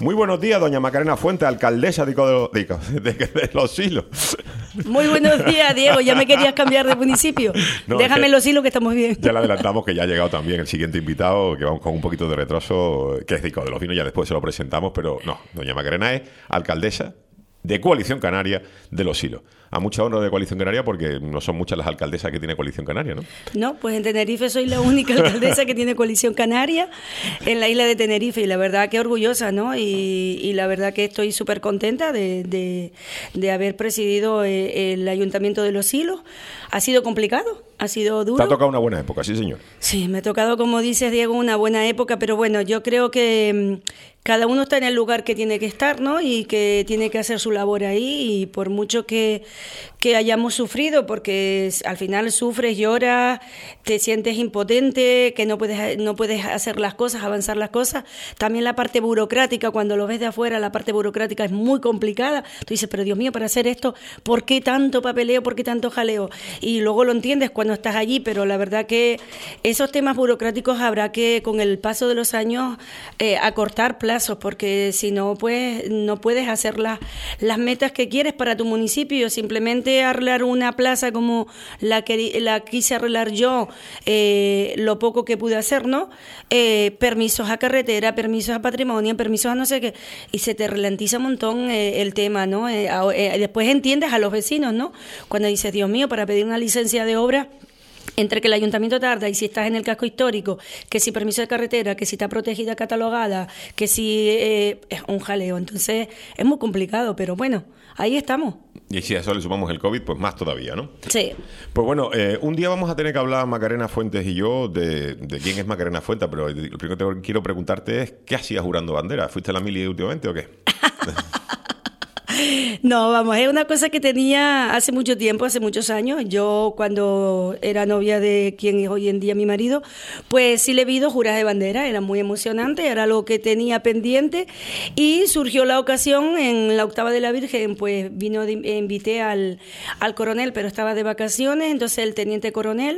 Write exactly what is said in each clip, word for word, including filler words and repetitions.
Muy buenos días, doña Macarena Fuentes, alcaldesa de, Codo- de, de, de Los Silos. Muy buenos días, Diego. Ya me querías cambiar de municipio. No, Déjame es que Los Silos, que estamos bien. Ya le adelantamos que ya ha llegado también el siguiente invitado, que vamos con un poquito de retraso, que es de Codo de los Vinos, ya después se lo presentamos, pero no, doña Macarena es alcaldesa de Coalición Canaria de Los Silos. A mucha honra de Coalición Canaria, porque no son muchas las alcaldesas que tiene Coalición Canaria, ¿no? No, pues en Tenerife soy la única alcaldesa que tiene Coalición Canaria en la isla de Tenerife, y la verdad que orgullosa, ¿no? Y, y la verdad que estoy súper contenta de, de, de haber presidido eh, el Ayuntamiento de Los Silos. Ha sido complicado, ha sido duro. Te ha tocado una buena época, sí, señor. Sí, me ha tocado, como dices, Diego, una buena época, pero bueno, yo creo que mmm, cada uno está en el lugar que tiene que estar, ¿no? Y que tiene que hacer su labor ahí, y por mucho que, que hayamos sufrido, porque al final sufres, lloras, te sientes impotente, que no puedes, no puedes hacer las cosas, avanzar las cosas. También la parte burocrática, cuando lo ves de afuera, la parte burocrática es muy complicada. Tú dices, pero Dios mío, para hacer esto, ¿por qué tanto papeleo, por qué tanto jaleo? Y luego lo entiendes cuando estás allí, pero la verdad que esos temas burocráticos habrá que, con el paso de los años, eh, acortar plazos, porque si no, pues no puedes hacer las, las metas que quieres para tu municipio. Simplemente arreglar una plaza como la que la quise arreglar yo, eh, lo poco que pude hacer, ¿no? Eh, permisos a carretera, permisos a patrimonio, permisos a no sé qué, y se te ralentiza un montón eh, el tema, ¿no? Eh, eh, después entiendes a los vecinos, ¿no? Cuando dices, Dios mío, para pedir una licencia de obra, entre que el ayuntamiento tarda, y si estás en el casco histórico, que si permiso de carretera, que si está protegida, catalogada, que si eh, es un jaleo. Entonces es muy complicado, pero bueno, ahí estamos. Y si a eso le sumamos el COVID, pues más todavía, ¿no? Sí. Pues bueno, eh, un día vamos a tener que hablar, Macarena Fuentes y yo, de, de quién es Macarena Fuentes, pero lo primero que quiero preguntarte es, ¿qué hacías jurando bandera? ¿Fuiste a la mili últimamente o qué? No, vamos, es una cosa que tenía hace mucho tiempo, hace muchos años. Yo, cuando era novia de quien es hoy en día mi marido, pues sí le he visto jurar de bandera, era muy emocionante, era algo que tenía pendiente, y surgió la ocasión en la octava de la Virgen, pues vino, de, invité al, al coronel, pero estaba de vacaciones, entonces el teniente coronel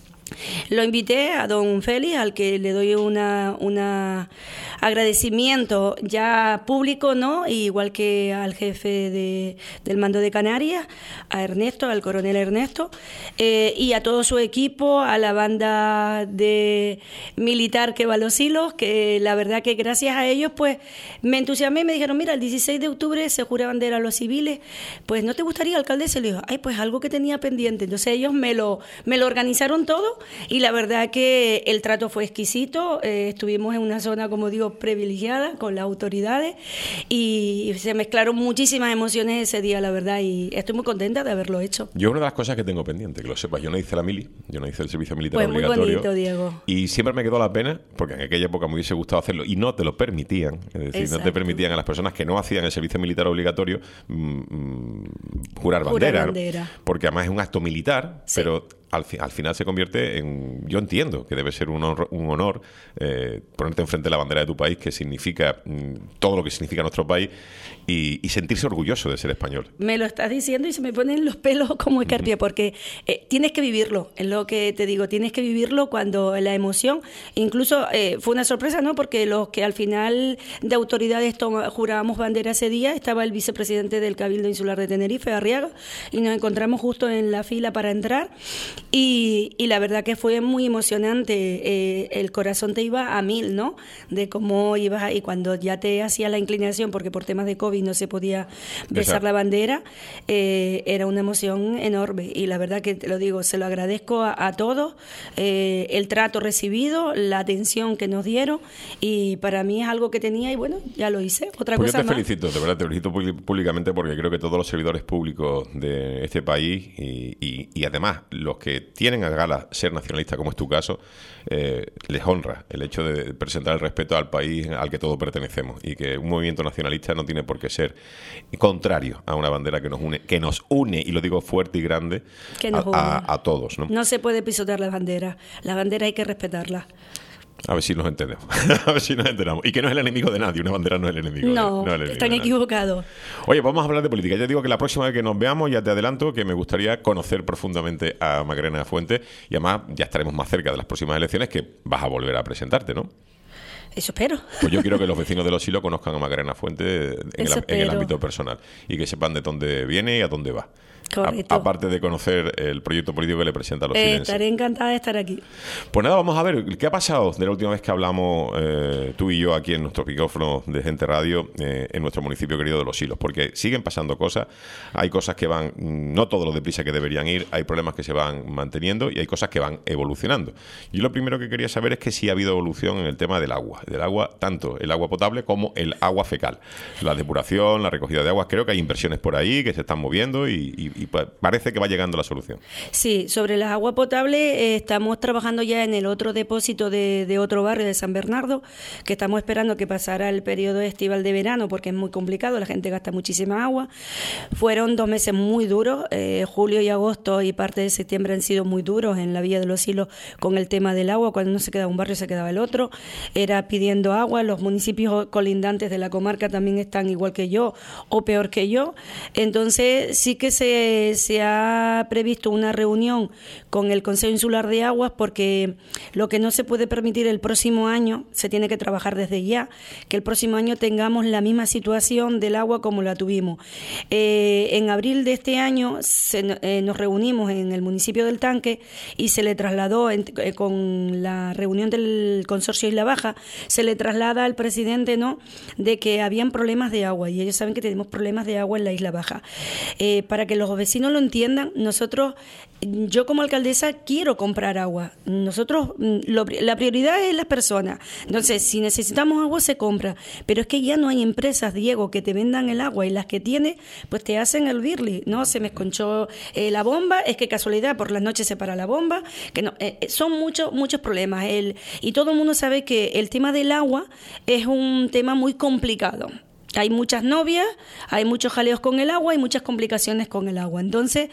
lo invité a don Félix, al que le doy una, una agradecimiento ya público, ¿no? Igual que al jefe de, del mando de Canarias, a Ernesto, al coronel Ernesto, eh, y a todo su equipo, a la banda de militar que va a Los Silos, que la verdad que gracias a ellos pues me entusiasmé y me dijeron, mira, el dieciséis de octubre se jura bandera a los civiles, pues ¿no te gustaría, alcaldesa? Y le digo, ay, pues algo que tenía pendiente. Entonces ellos me lo, me lo organizaron todo, y la verdad que el trato fue exquisito. Eh, estuvimos en una zona, como digo, privilegiada con las autoridades, y se mezclaron muchísimas emociones ese día, la verdad, y estoy muy contenta de haberlo hecho. Yo una de las cosas que tengo pendiente, que lo sepas, yo no hice la mili, yo no hice el servicio militar pues obligatorio. Muy bonito, Diego. Y siempre me quedó la pena, porque en aquella época me hubiese gustado hacerlo, y no te lo permitían, es decir, Exacto. no te permitían a las personas que no hacían el servicio militar obligatorio mmm, mmm, jurar bandera, Jurar bandera. ¿no? Porque además es un acto militar, Sí. pero al, fi- al final se convierte en... Yo entiendo que debe ser un honor, un honor eh, ponerte enfrente de la bandera de tu país, que significa mm, todo lo que significa nuestro país, y, y sentirse orgulloso de ser español. Me lo estás diciendo y se me ponen los pelos como escarpia, porque eh, tienes que vivirlo, es lo que te digo, tienes que vivirlo cuando la emoción, incluso eh, fue una sorpresa, ¿no? Porque los que al final de autoridades toma, jurábamos bandera ese día, estaba el vicepresidente del Cabildo Insular de Tenerife, Arriaga, y nos encontramos justo en la fila para entrar, y, y la verdad que fue muy emocionante. Eh, el corazón te iba a mil, ¿no? De cómo ibas, y cuando ya te hacía la inclinación, porque por temas de COVID no se podía besar Exacto. la bandera, eh, era una emoción enorme, y la verdad que te lo digo, se lo agradezco a, a todos, eh, el trato recibido, la atención que nos dieron, y para mí es algo que tenía, y bueno, ya lo hice. Otra Pues yo cosa te más. felicito, de verdad, te felicito públicamente, porque creo que todos los servidores públicos de este país, y, y, y además los que tienen a gala ser nacionalistas, como es tu caso, eh, les honra el hecho de presentar el respeto al país al que todos pertenecemos, y que un movimiento nacionalista no tiene por qué ser contrario a una bandera que nos une, que nos une, y lo digo fuerte y grande, Que a, nos une. a, a todos, ¿no? No se puede pisotear las banderas, las banderas hay que respetarlas. A ver si nos entendemos. A ver si nos enteramos. Y que no es el enemigo de nadie. Una bandera no es el enemigo. No, de, no es el enemigo están de nadie. equivocados. Oye, vamos a hablar de política. Ya digo que la próxima vez que nos veamos, ya te adelanto que me gustaría conocer profundamente a Macarena Fuentes, y además ya estaremos más cerca de las próximas elecciones, que vas a volver a presentarte, ¿no? Eso espero. Pues yo quiero que los vecinos de Los Silos conozcan a Macarena Fuentes en el, en el ámbito personal y que sepan de dónde viene y a dónde va. Correcto. A, aparte de conocer el proyecto político que le presenta a los eh, silenses. Estaré encantada de estar aquí. Pues nada, vamos a ver, ¿qué ha pasado de la última vez que hablamos eh, tú y yo aquí en nuestro micrófono de Gente Radio eh, en nuestro municipio querido de Los Silos? Porque siguen pasando cosas, hay cosas que van, no todo lo deprisa que deberían ir, hay problemas que se van manteniendo y hay cosas que van evolucionando. Yo lo primero que quería saber es que si ha habido evolución en el tema del agua, del agua, tanto el agua potable como el agua fecal. La depuración, la recogida de aguas, creo que hay inversiones por ahí que se están moviendo y, y, y parece que va llegando la solución. Sí, sobre las aguas potables eh, estamos trabajando ya en el otro depósito de, de otro barrio de San Bernardo, que estamos esperando que pasara el periodo estival de verano porque es muy complicado, la gente gasta muchísima agua. Fueron dos meses muy duros, eh, julio y agosto y parte de septiembre han sido muy duros en la Villa de los Silos con el tema del agua, cuando no se quedaba un barrio se quedaba el otro, era pidiendo agua, los municipios colindantes de la comarca también están igual que yo o peor que yo, entonces sí que se, se ha previsto una reunión con el Consejo Insular de Aguas porque lo que no se puede permitir el próximo año, se tiene que trabajar desde ya, que el próximo año tengamos la misma situación del agua como la tuvimos. Eh, en abril de este año se, eh, nos reunimos en el municipio del Tanque y se le trasladó en, eh, con la reunión del consorcio Isla Baja, se le traslada al presidente, ¿no?, de que habían problemas de agua y ellos saben que tenemos problemas de agua en la Isla Baja. Eh, para que los vecinos lo entiendan, nosotros, yo como alcaldesa quiero comprar agua. Nosotros, lo, la prioridad es las personas. Entonces, si necesitamos agua, se compra. Pero es que ya no hay empresas, Diego, que te vendan el agua y las que tiene, pues te hacen el birli, ¿no? Se me esconchó eh, la bomba, es que casualidad, por las noches se para la bomba, que no, eh, son muchos muchos problemas. El, y todo el mundo sabe que el tema del agua es un tema muy complicado. Hay muchas novias, hay muchos jaleos con el agua y muchas complicaciones con el agua. Entonces,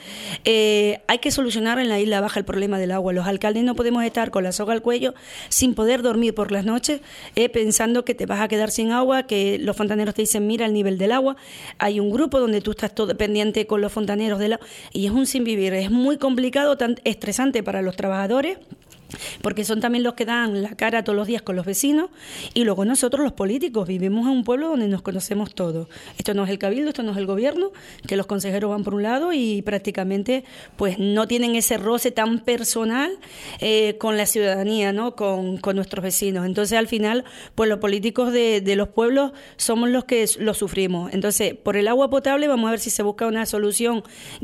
eh, hay que solucionar en la Isla Baja el problema del agua. Los alcaldes no podemos estar con la soga al cuello sin poder dormir por las noches, eh, pensando que te vas a quedar sin agua, que los fontaneros te dicen, mira el nivel del agua. Hay un grupo donde tú estás todo pendiente con los fontaneros del agua y es un sinvivir. Es muy complicado, tan estresante para los trabajadores, porque son también los que dan la cara todos los días con los vecinos y luego nosotros los políticos vivimos en un pueblo donde nos conocemos todos. Esto no es el cabildo, esto no es el gobierno, que los consejeros van por un lado y prácticamente pues no tienen ese roce tan personal eh, con la ciudadanía, ¿no?, con, con nuestros vecinos. Entonces al final pues los políticos de, de los pueblos somos los que lo sufrimos. Entonces por el agua potable vamos a ver si se busca una solución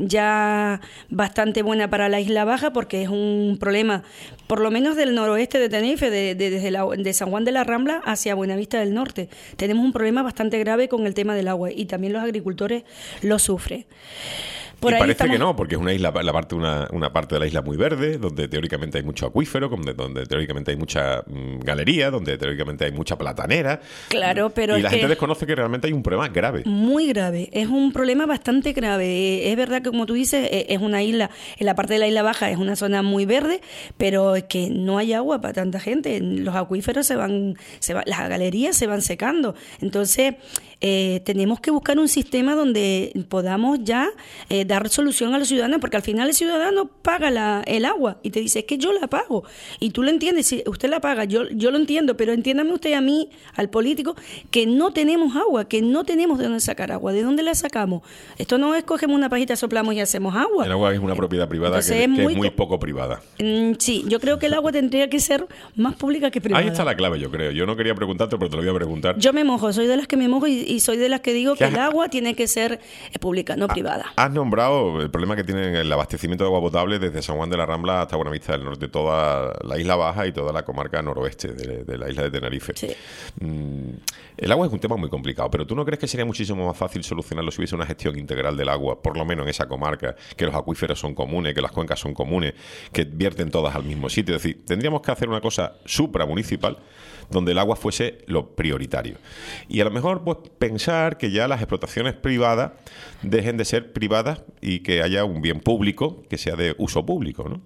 ya bastante buena para la Isla Baja, porque es un problema por lo menos del noroeste de Tenerife, de, de, desde la, de San Juan de la Rambla hacia Buenavista del Norte. Tenemos un problema bastante grave con el tema del agua y también los agricultores lo sufren. Por y ahí parece estamos... que no, porque es una isla, la parte, una, una parte de la isla muy verde, donde teóricamente hay mucho acuífero, donde, donde teóricamente hay mucha mmm, galería, donde teóricamente hay mucha platanera. Claro, pero y es la que gente desconoce que realmente hay un problema grave. Muy grave, es un problema bastante grave. Es verdad que, como tú dices, es una isla, en la parte de la Isla Baja es una zona muy verde, pero es que no hay agua para tanta gente. Los acuíferos se van, se van las galerías se van secando. Entonces, eh, tenemos que buscar un sistema donde podamos ya eh, dar solución a los ciudadanos, porque al final el ciudadano paga la, el agua y te dice, es que yo la pago. Y tú lo entiendes, si usted la paga, yo, yo lo entiendo, pero entiéndame usted a mí, al político, que no tenemos agua, que no tenemos de dónde sacar agua. ¿De dónde la sacamos? Esto no es cogemos una pajita, soplamos y hacemos agua. El agua es una propiedad privada que, es, muy, que es muy poco privada. Mm, sí, yo creo que el agua tendría que ser más pública que privada. Ahí está la clave, yo creo. Yo no quería preguntarte, pero te lo voy a preguntar. Yo me mojo, soy de las que me mojo y, y soy de las que digo que has, el agua tiene que ser pública, no ha, privada. Has nombrado el problema que tiene el abastecimiento de agua potable desde San Juan de la Rambla hasta Buenavista del Norte, toda la Isla Baja y toda la comarca noroeste de, de la isla de Tenerife. Sí. Mm, el agua es un tema muy complicado, pero ¿tú no crees que sería muchísimo más fácil solucionarlo si hubiese una gestión integral del agua, por lo menos en esa comarca, que los acuíferos son comunes, que las cuencas son comunes, que vierten todas al mismo sitio? Es decir, tendríamos que hacer una cosa supramunicipal donde el agua fuese lo prioritario. Y a lo mejor pues pensar que ya las explotaciones privadas dejen de ser privadas y que haya un bien público que sea de uso público, ¿no?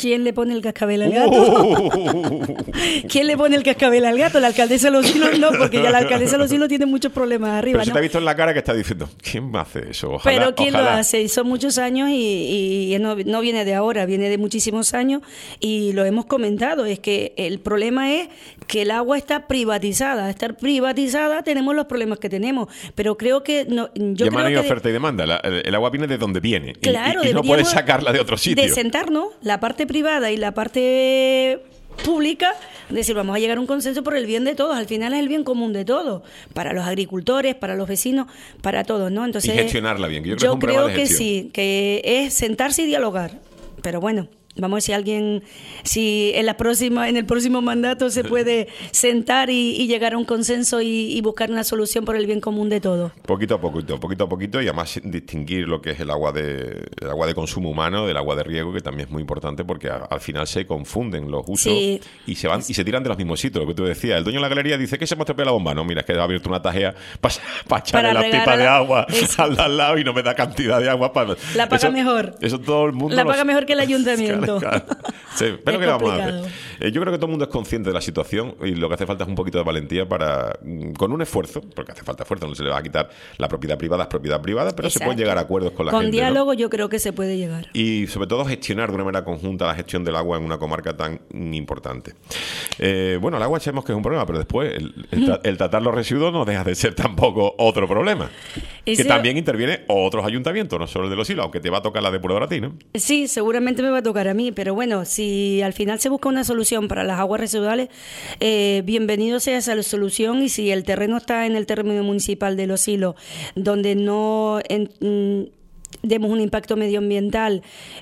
¿Quién le pone el cascabel al gato? Uh. ¿Quién le pone el cascabel al gato? La alcaldesa de Los Silos no, porque ya la alcaldesa de Los Silos tiene muchos problemas arriba. Pero si ¿no? te ha visto en la cara que está diciendo, ¿quién me hace eso? Ojalá, Pero ¿quién ojalá. lo hace? Y son muchos años y, y no, no viene de ahora, viene de muchísimos años y lo hemos comentado. Es que el problema es que el agua está privatizada. Estar privatizada tenemos los problemas que tenemos. Pero creo que... No, yo demanda creo y que oferta y demanda. La, el, el agua viene de donde viene. Claro, y, y, y no puedes sacarla de otro sitio. De sentarnos, la parte privada y la parte pública, decir, vamos a llegar a un consenso por el bien de todos. Al final es el bien común de todos, para los agricultores, para los vecinos, para todos, ¿no? Entonces, y gestionarla bien. Que yo yo creo, creo que sí, que es sentarse y dialogar. Pero bueno, vamos a ver si alguien, si en la próxima, en el próximo mandato se puede sentar y, y llegar a un consenso y, y buscar una solución por el bien común de todos. Poquito a poquito, poquito a poquito, y además distinguir lo que es el agua de el agua de consumo humano del agua de riego, que también es muy importante porque a, al final se confunden los usos sí. y se van y se tiran de los mismos sitios. Lo que tú decías, el dueño de la galería dice que se me ha estropeado la bomba. No, mira, es que ha abierto una tajea para pa echarle la pipa de agua al, al lado y no me da cantidad de agua para... La paga eso, mejor. Eso todo el mundo... La paga los... mejor que el ayuntamiento. Claro, claro. Sí, pero ¿qué le vamos a hacer? Eh, yo creo que todo el mundo es consciente de la situación y lo que hace falta es un poquito de valentía para, con un esfuerzo, porque hace falta esfuerzo, no se le va a quitar la propiedad privada, es propiedad privada, pero Exacto. se pueden llegar a acuerdos con la con gente. Con diálogo ¿no? yo creo que se puede llegar. Y sobre todo gestionar de una manera conjunta la gestión del agua en una comarca tan importante. Eh, bueno, el agua sabemos que es un problema, pero después el, el, tra el tratar los residuos no deja de ser tampoco otro problema. Ese... Que también interviene otros ayuntamientos, no solo el de Los Silos, aunque te va a tocar la depuradora a ti, ¿no? Sí, seguramente me va a tocar a mí, pero bueno, si al final se busca una solución para las aguas residuales, eh, bienvenido sea esa solución, y si el terreno está en el término municipal de Los Silos, donde no en, mm, demos un impacto medioambiental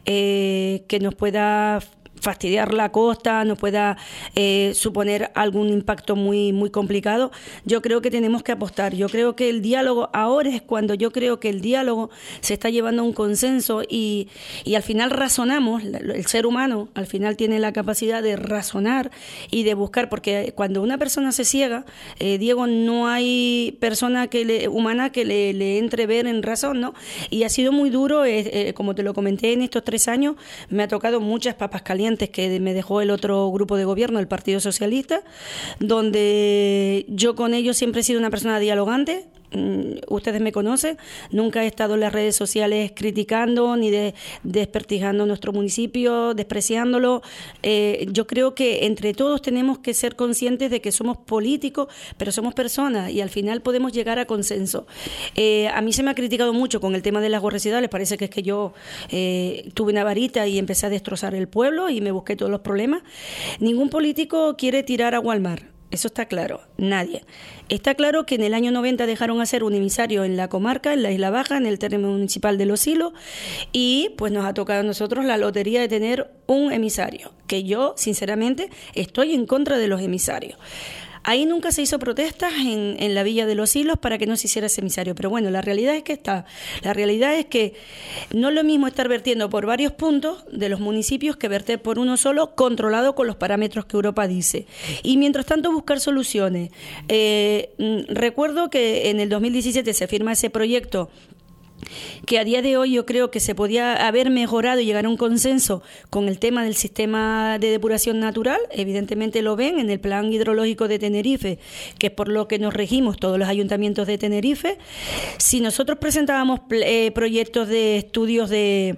eh, que nos pueda fastidiar la costa, nos pueda eh, suponer algún impacto muy muy complicado, yo creo que tenemos que apostar. Yo creo que el diálogo, ahora es cuando yo creo que el diálogo se está llevando a un consenso y, y al final razonamos, el ser humano al final tiene la capacidad de razonar y de buscar, porque cuando una persona se ciega, eh, Diego, no hay persona que le, humana que le, le entre ver en razón, ¿no? Y ha sido muy duro, eh, eh, como te lo comenté, en estos tres años me ha tocado muchas papas calientes que me dejó el otro grupo de gobierno, el Partido Socialista, donde yo con ellos siempre he sido una persona dialogante. Ustedes me conocen, nunca he estado en las redes sociales criticando ni de, desprestigando nuestro municipio, despreciándolo. Eh, yo creo que entre todos tenemos que ser conscientes de que somos políticos, pero somos personas y al final podemos llegar a consenso. Eh, a mí se me ha criticado mucho con el tema de las aguas residuales, parece que es que yo eh, tuve una varita y empecé a destrozar el pueblo y me busqué todos los problemas. Ningún político quiere tirar agua al mar. Eso está claro, nadie. Está claro que en el año noventa dejaron hacer un emisario en la comarca, en la Isla Baja, en el término municipal de Los Silos, y pues nos ha tocado a nosotros la lotería de tener un emisario, que yo, sinceramente, estoy en contra de los emisarios. Ahí nunca se hizo protestas en, en la Villa de Los Silos para que no se hiciera ese emisario, pero bueno, la realidad es que está, la realidad es que no es lo mismo estar vertiendo por varios puntos de los municipios que verter por uno solo, controlado con los parámetros que Europa dice. Y mientras tanto buscar soluciones. Eh, recuerdo que en el dos mil diecisiete se firma ese proyecto que a día de hoy yo creo que se podía haber mejorado y llegar a un consenso con el tema del sistema de depuración natural. Evidentemente lo ven en el plan hidrológico de Tenerife, que es por lo que nos regimos todos los ayuntamientos de Tenerife. Si nosotros presentábamos eh, proyectos de estudios de,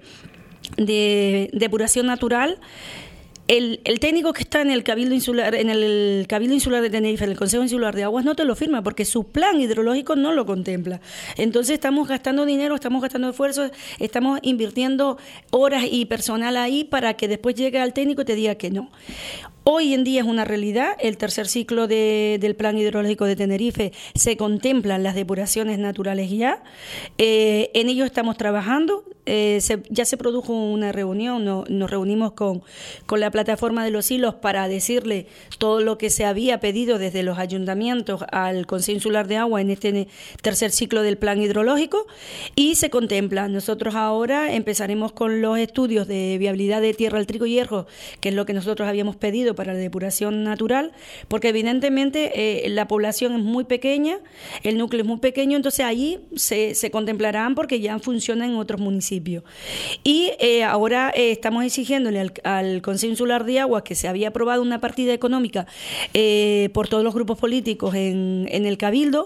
de depuración natural, El, el técnico que está en el Cabildo Insular, en el Cabildo Insular de Tenerife, en el Consejo Insular de Aguas, no te lo firma porque su plan hidrológico no lo contempla. Entonces estamos gastando dinero, estamos gastando esfuerzos, estamos invirtiendo horas y personal ahí para que después llegue al técnico y te diga que no. Hoy en día es una realidad, el tercer ciclo de, del plan hidrológico de Tenerife se contemplan las depuraciones naturales ya, eh, en ello estamos trabajando, eh, se, ya se produjo una reunión, no, nos reunimos con, con la plataforma de Los Silos para decirle todo lo que se había pedido desde los ayuntamientos al Consejo Insular de Agua en este tercer ciclo del plan hidrológico y se contempla. Nosotros ahora empezaremos con los estudios de viabilidad de tierra al trigo y hierro, que es lo que nosotros habíamos pedido estudio para la depuración natural, porque evidentemente eh, la población es muy pequeña, el núcleo es muy pequeño, entonces allí se, se contemplarán porque ya funcionan en otros municipios. Y eh, ahora eh, estamos exigiéndole al, al Consejo Insular de Agua, que se había aprobado una partida económica eh, por todos los grupos políticos en, en el Cabildo,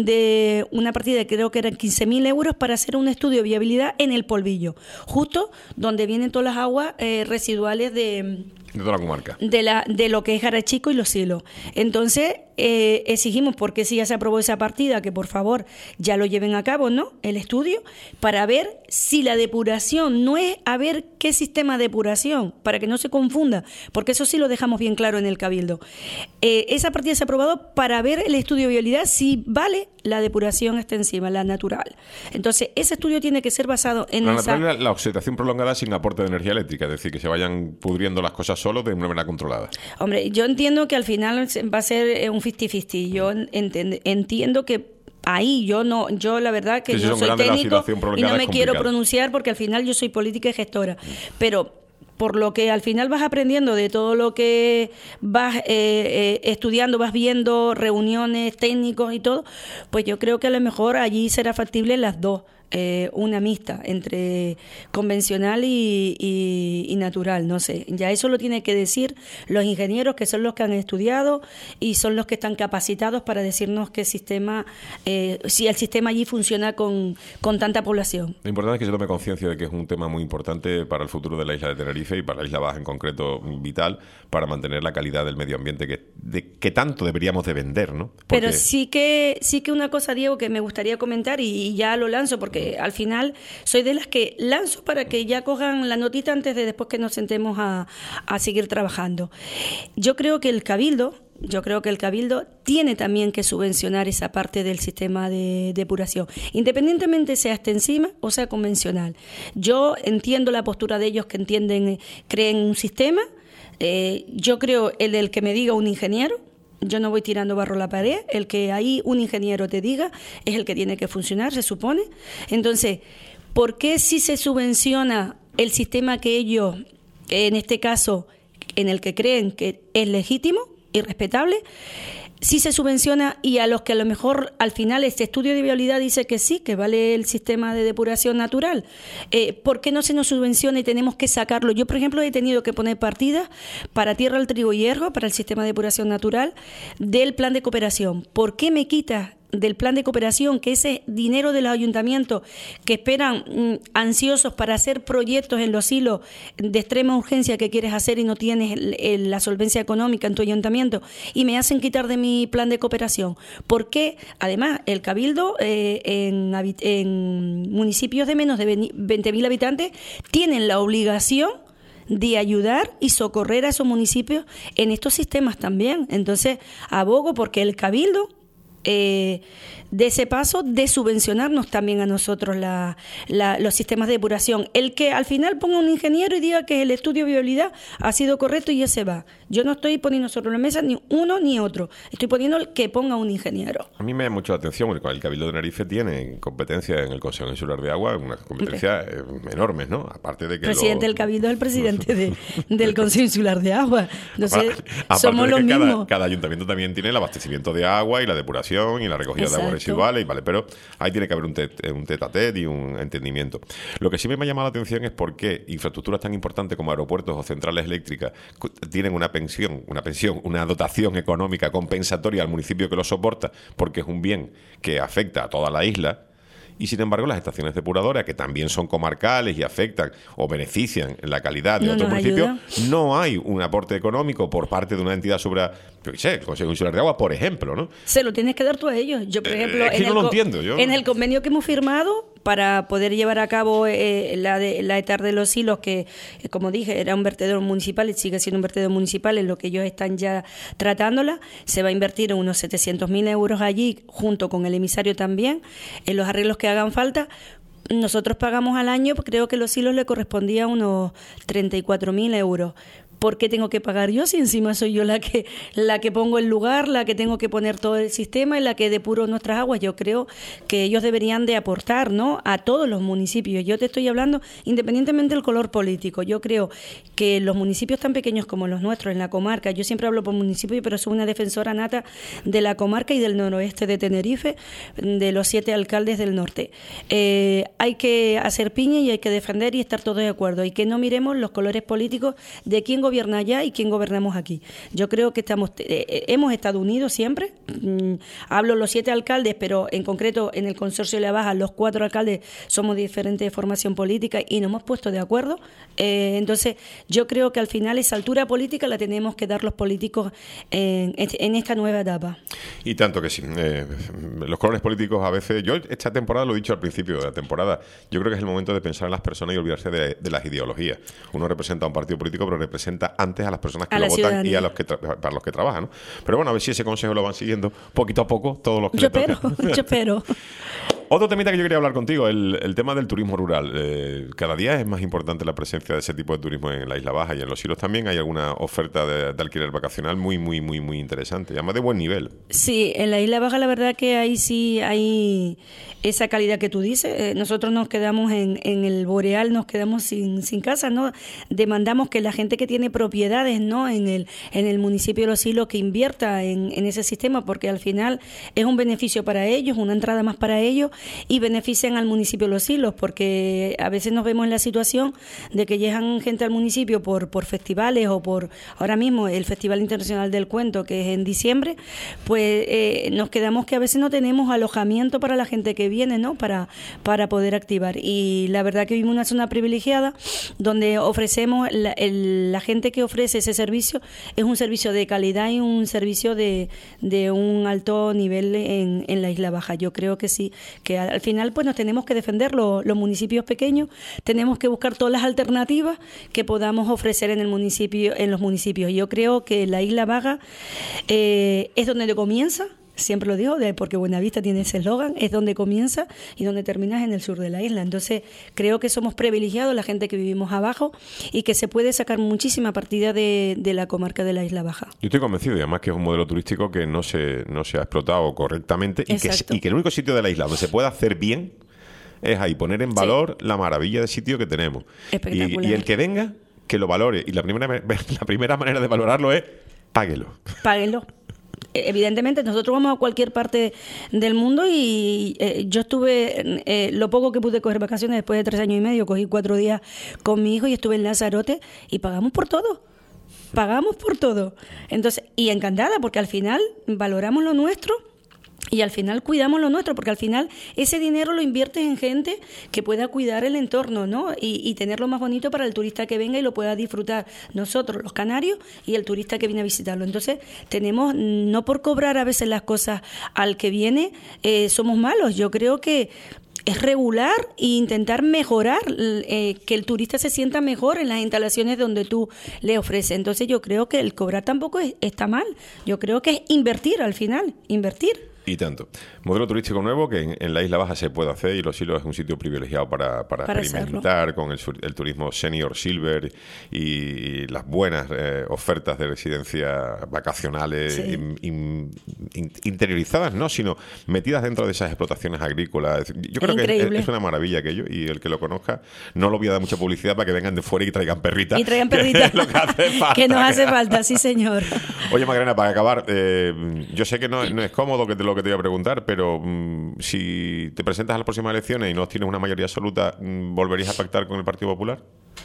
de una partida que creo que eran quince mil euros para hacer un estudio de viabilidad en el Polvillo, justo donde vienen todas las aguas eh, residuales de... De toda la comarca. De, la, de lo que es Garachico y Los Silos. Entonces, eh, exigimos, porque si ya se aprobó esa partida, que por favor ya lo lleven a cabo, ¿no? El estudio, para ver si la depuración no es a ver qué sistema de depuración, para que no se confunda, porque eso sí lo dejamos bien claro en el Cabildo. Eh, esa partida se ha aprobado para ver el estudio de viabilidad si vale la depuración extensiva, la natural. Entonces, ese estudio tiene que ser basado en la esa... natural, la oxidación prolongada sin aporte de energía eléctrica, es decir, que se vayan pudriendo las cosas solo de una manera controlada. Hombre, yo entiendo que al final va a ser un cincuenta cincuenta. Yo ent- entiendo que ahí yo no, yo la verdad que sí, no sí, soy técnico y no me quiero complicado. pronunciar porque al final yo soy política y gestora. Pero por lo que al final vas aprendiendo de todo lo que vas eh, eh, estudiando, vas viendo reuniones, técnicos y todo, pues yo creo que a lo mejor allí será factible las dos. Eh, una mixta entre convencional y, y, y natural, no sé. Ya eso lo tienen que decir los ingenieros, que son los que han estudiado y son los que están capacitados para decirnos qué sistema, eh, si el sistema allí funciona con, con tanta población. Lo importante es que se tome conciencia de que es un tema muy importante para el futuro de la isla de Tenerife y para la isla Baja en concreto, vital para mantener la calidad del medio ambiente que, de, que tanto deberíamos de vender, ¿no? Porque... Pero sí que, sí que una cosa, Diego, que me gustaría comentar y, y ya lo lanzo porque al final soy de las que lanzo para que ya cojan la notita antes de después que nos sentemos a, a seguir trabajando. Yo creo que el Cabildo, yo creo que el Cabildo tiene también que subvencionar esa parte del sistema de depuración, independientemente sea extensiva o sea convencional. Yo entiendo la postura de ellos que entienden, creen un sistema. Eh, yo creo el del que me diga un ingeniero. Yo no voy tirando barro a la pared, el que ahí un ingeniero te diga es el que tiene que funcionar, se supone. Entonces, ¿por qué si se subvenciona el sistema que ellos, en este caso, en el que creen que es legítimo y respetable, si se subvenciona y a los que a lo mejor al final este estudio de viabilidad dice que sí, que vale el sistema de depuración natural? Eh, ¿Por qué no se nos subvenciona y tenemos que sacarlo? Yo, por ejemplo, he tenido que poner partidas para tierra, el trigo y hierro, para el sistema de depuración natural del plan de cooperación. ¿Por qué me quitas del plan de cooperación, que ese dinero de los ayuntamientos que esperan mmm, ansiosos para hacer proyectos en los hilos de extrema urgencia que quieres hacer y no tienes el, el, la solvencia económica en tu ayuntamiento, y me hacen quitar de mi plan de cooperación? Porque además el Cabildo eh, en, en municipios de menos de veinte mil habitantes tienen la obligación de ayudar y socorrer a esos municipios en estos sistemas también. Entonces abogo porque el Cabildo Eh, de ese paso de subvencionarnos también a nosotros la, la, los sistemas de depuración. El que al final ponga un ingeniero y diga que el estudio de viabilidad ha sido correcto y ese va. Yo no estoy poniendo sobre la mesa ni uno ni otro. Estoy poniendo el que ponga un ingeniero. A mí me llama mucho la atención porque el Cabildo de Tenerife tiene competencia en el Consejo Insular de Agua, unas competencias okay. enormes, ¿no? Aparte de que el presidente lo... del Cabildo es el presidente de, del Consejo Insular de Agua. Entonces, aparte somos de los que mismos. Cada, cada ayuntamiento también tiene el abastecimiento de agua y la depuración y la recogida Exacto. de aguas residuales, y vale, pero ahí tiene que haber un tete un tet a tet y un entendimiento. Lo que sí me ha llamado la atención es por qué infraestructuras tan importantes como aeropuertos o centrales eléctricas tienen una pensión, una pensión, una dotación económica compensatoria al municipio que lo soporta, porque es un bien que afecta a toda la isla. Y sin embargo las estaciones depuradoras, que también son comarcales y afectan o benefician la calidad de no otros municipios, ayuda. No hay un aporte económico por parte de una entidad sobre, yo qué sé, el Consejo Insular de Agua, por ejemplo, ¿no? Se lo tienes que dar tú a ellos. Yo, por ejemplo, eh, es que en, no el lo co- entiendo, yo... en el convenio que hemos firmado para poder llevar a cabo eh, la, de, la etar de los hilos, que, eh, como dije, era un vertedero municipal y sigue siendo un vertedero municipal, en lo que ellos están ya tratándola, se va a invertir en unos setecientos mil euros allí, junto con el emisario también, en los arreglos que hagan falta. Nosotros pagamos al año, creo que los hilos le correspondían unos treinta y cuatro mil euros. ¿por qué tengo que pagar yo si encima soy yo la que la que pongo el lugar, la que tengo que poner todo el sistema y la que depuro nuestras aguas? Yo creo que ellos deberían de aportar, ¿no?, a todos los municipios. Yo te estoy hablando independientemente del color político. Yo creo que los municipios tan pequeños como los nuestros en la comarca, yo siempre hablo por municipio, pero soy una defensora nata de la comarca y del noroeste de Tenerife, de los siete alcaldes del norte. Eh, hay que hacer piña y hay que defender y estar todos de acuerdo, y que no miremos los colores políticos de quién gobierna allá y quién gobernamos aquí. Yo creo que estamos eh, hemos estado unidos siempre. Mm, hablo los siete alcaldes, pero en concreto en el Consorcio de la Baja los cuatro alcaldes somos de diferente formación política y nos hemos puesto de acuerdo. Eh, entonces yo creo que al final esa altura política la tenemos que dar los políticos en, en esta nueva etapa. Y tanto que sí. Eh, los colores políticos a veces... Yo esta temporada, lo he dicho al principio de la temporada, yo creo que es el momento de pensar en las personas y olvidarse de, de las ideologías. Uno representa a un partido político, pero representa antes a las personas que a lo votan ciudadanía. y a los que tra- para los que trabajan, ¿no? Pero bueno, a ver si ese consejo lo van siguiendo poquito a poco todos los que Yo le espero, tocan. yo espero. Otro temita que yo quería hablar contigo, el, el tema del turismo rural. Eh, cada día es más importante la presencia de ese tipo de turismo en la Isla Baja, y en Los Silos también hay alguna oferta de, de alquiler vacacional muy, muy, muy, muy interesante, y además de buen nivel. Sí, en la Isla Baja la verdad que ahí sí hay esa calidad que tú dices. Eh, nosotros nos quedamos en, en el Boreal, nos quedamos sin, sin casa, ¿no? Demandamos que la gente que tiene propiedades, ¿no?, en el, en el municipio de Los Silos, que invierta en, en ese sistema, porque al final es un beneficio para ellos, una entrada más para ellos, y benefician al municipio de Los Silos, porque a veces nos vemos en la situación de que llegan gente al municipio por, por festivales o por, ahora mismo, el Festival Internacional del Cuento, que es en diciembre, pues eh, nos quedamos que a veces no tenemos alojamiento para la gente que viene, ¿no?, para, para poder activar. Y la verdad que vivimos en una zona privilegiada donde ofrecemos, la, el, la gente que ofrece ese servicio es un servicio de calidad y un servicio de, de un alto nivel en, en la Isla Baja. Yo creo que sí, que al final pues nos tenemos que defender los, los municipios pequeños, tenemos que buscar todas las alternativas que podamos ofrecer en el municipio, en los municipios. Yo creo que la Isla Baja eh, es donde comienza. Siempre lo digo, porque Buenavista tiene ese eslogan, es donde comienza y donde terminas en el sur de la isla. Entonces, creo que somos privilegiados la gente que vivimos abajo y que se puede sacar muchísima partida de, de la comarca de la Isla Baja. Yo estoy convencido, y además que es un modelo turístico que no se, no se ha explotado correctamente, y que, y que el único sitio de la isla donde se puede hacer bien es ahí, poner en valor sí. la maravilla de sitio que tenemos. Espectacular. Y, y el que venga, que lo valore. Y la primera, la primera manera de valorarlo es páguelo. Páguelo. Evidentemente nosotros vamos a cualquier parte del mundo y eh, yo estuve, eh, lo poco que pude coger vacaciones después de tres años y medio, cogí cuatro días con mi hijo y estuve en Lanzarote y pagamos por todo, pagamos por todo. Entonces, y encantada porque al final valoramos lo nuestro y al final cuidamos lo nuestro, porque al final ese dinero lo inviertes en gente que pueda cuidar el entorno, ¿no? Y, y tenerlo más bonito para el turista que venga y lo pueda disfrutar nosotros, los canarios, y el turista que viene a visitarlo. Entonces, tenemos, no por cobrar a veces las cosas al que viene, eh, somos malos. Yo creo que es regular e intentar mejorar, eh, que el turista se sienta mejor en las instalaciones donde tú le ofreces. Entonces, yo creo que el cobrar tampoco es, está mal. Yo creo que es invertir al final, invertir. Y tanto. Modelo turístico nuevo que en, en la Isla Baja se puede hacer, y Los Silos es un sitio privilegiado para, para, para experimentar hacerlo. Con el, el turismo Senior Silver y, y las buenas eh, ofertas de residencias vacacionales sí. in, in, in, interiorizadas, no, sino metidas dentro de esas explotaciones agrícolas. Yo creo que es, es una maravilla aquello, y el que lo conozca, no lo voy a dar mucha publicidad para que vengan de fuera y traigan perritas. Y traigan perritas. Que, que, hace falta, que nos hace falta, sí señor. Oye, Macarena, para acabar, eh, yo sé que no, no es cómodo que te lo que te voy a preguntar, pero mmm, si te presentas a las próximas elecciones y no tienes una mayoría absoluta, mmm, ¿volverías a pactar con el Partido Popular?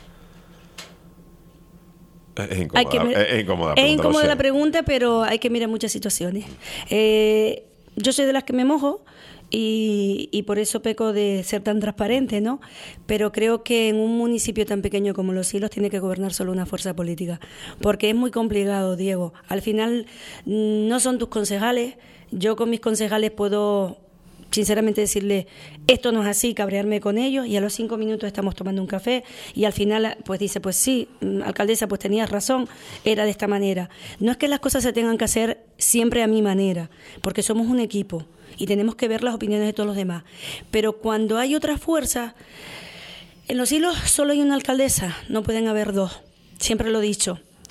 Es incómoda, que mir- es incómoda, es incómoda la pregunta, pero hay que mirar muchas situaciones. Eh, yo soy de las que me mojo y, y por eso peco de ser tan transparente, ¿no? Pero creo que en un municipio tan pequeño como Los Silos tiene que gobernar solo una fuerza política, porque es muy complicado, Diego. Al final no son tus concejales. Yo con mis concejales puedo sinceramente decirle, esto no es así, cabrearme con ellos, y a los cinco minutos estamos tomando un café y al final pues dice, pues sí, alcaldesa, pues tenías razón, era de esta manera. No es que las cosas se tengan que hacer siempre a mi manera, porque somos un equipo y tenemos que ver las opiniones de todos los demás, pero cuando hay otras fuerzas, en Los Silos solo hay una alcaldesa, no pueden haber dos, siempre lo he dicho.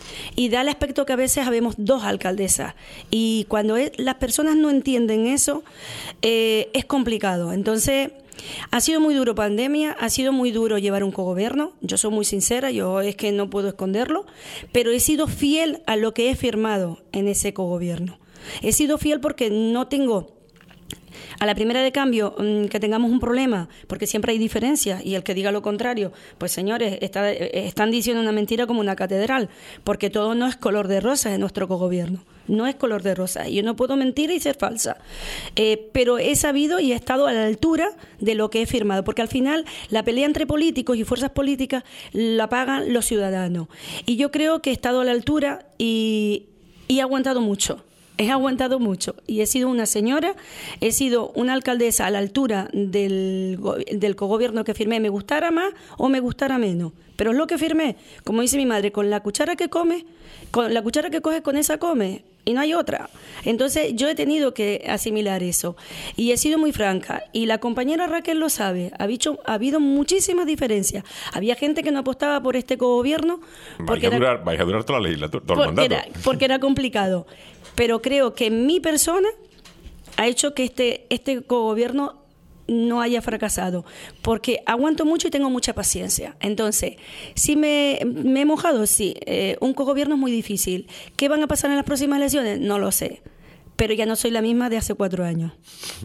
Y da el aspecto que a veces habemos dos alcaldesas. Y cuando es, las personas no entienden eso, eh, es complicado. Entonces, ha sido muy duro pandemia, ha sido muy duro llevar un cogobierno. Yo soy muy sincera, yo es que no puedo esconderlo, pero he sido fiel a lo que he firmado en ese cogobierno. He sido fiel porque no tengo... A la primera de cambio que tengamos un problema, porque siempre hay diferencias, y el que diga lo contrario, pues señores, está, están diciendo una mentira como una catedral, porque todo no es color de rosa en nuestro cogobierno, no es color de rosa, y yo no puedo mentir y ser falsa, eh, pero he sabido y he estado a la altura de lo que he firmado, porque al final la pelea entre políticos y fuerzas políticas la pagan los ciudadanos, y yo creo que he estado a la altura y, y he aguantado mucho. He aguantado mucho y he sido una señora, he sido una alcaldesa a la altura del, del cogobierno que firmé, me gustara más o me gustara menos. Pero es lo que firmé, como dice mi madre, con la cuchara que come, con la cuchara que coges con esa come y no hay otra. Entonces yo he tenido que asimilar eso y he sido muy franca. Y la compañera Raquel lo sabe, ha, dicho, ha habido muchísimas diferencias. Había gente que no apostaba por este cogobierno. Vais a, durar, era, vais a durar toda la legislatura, todo el porque mandato. Era, porque era complicado. Pero creo que mi persona ha hecho que este, este cogobierno no haya fracasado, porque aguanto mucho y tengo mucha paciencia. Entonces, sí me, me he mojado, sí. Eh, un cogobierno es muy difícil. ¿Qué van a pasar en las próximas elecciones? No lo sé. Pero ya no soy la misma de hace cuatro años.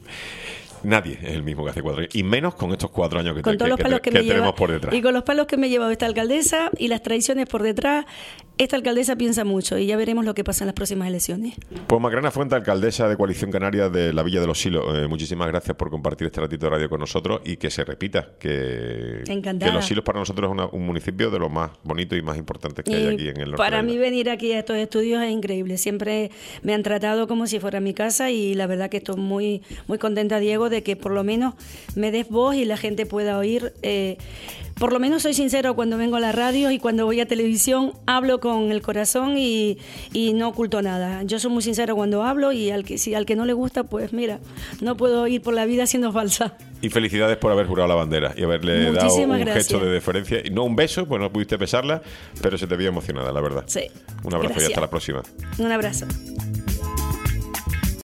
Nadie es el mismo que hace cuatro años, y menos con estos cuatro años que, con te, todos que, los palos que, que, que me tenemos lleva, por detrás. Y con los palos que me ha llevado esta alcaldesa y las traiciones por detrás, esta alcaldesa piensa mucho y ya veremos lo que pasa en las próximas elecciones. Pues Macarena Fuente, alcaldesa de Coalición Canaria de la Villa de los Silos, eh, muchísimas gracias por compartir este ratito de radio con nosotros y que se repita, que, que Los Silos para nosotros es una, un municipio de los más bonitos y más importantes que y hay aquí en el norte. Para mí venir aquí a estos estudios es increíble, siempre me han tratado como si fuera mi casa y la verdad que estoy muy, muy contenta, Diego, de que por lo menos me des voz y la gente pueda oír. Eh, por lo menos soy sincero cuando vengo a la radio y cuando voy a televisión hablo con el corazón y, y no oculto nada. Yo soy muy sincero cuando hablo y al que, si al que no le gusta, pues mira, no puedo ir por la vida siendo falsa. Y felicidades por haber jurado la bandera y haberle Muchísimas dado un gracias. gesto de deferencia. Y no un beso, pues no pudiste besarla, pero se te veía emocionada, la verdad. Sí. Un abrazo. Gracias. Y hasta la próxima. Un abrazo.